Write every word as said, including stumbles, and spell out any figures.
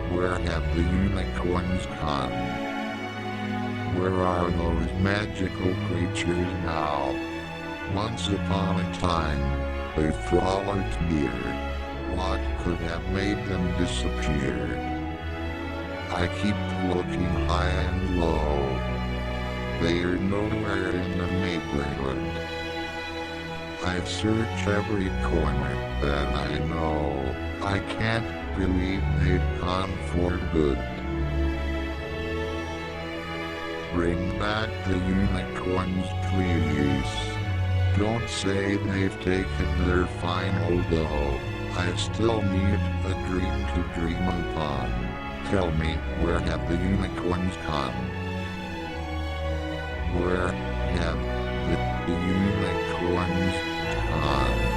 Where have the unicorns gone? Where are those magical creatures now? Once upon a time, they frolicked here. What could have made them disappear? I keep looking high and low. They are nowhere in the neighborhood. I search every corner that I know. I can't believe they've gone for good. Bring back the unicorns, please. Don't say they've taken their final go. I still need a dream to dream upon. Tell me, where have the unicorns gone? Where have the unicorns gone?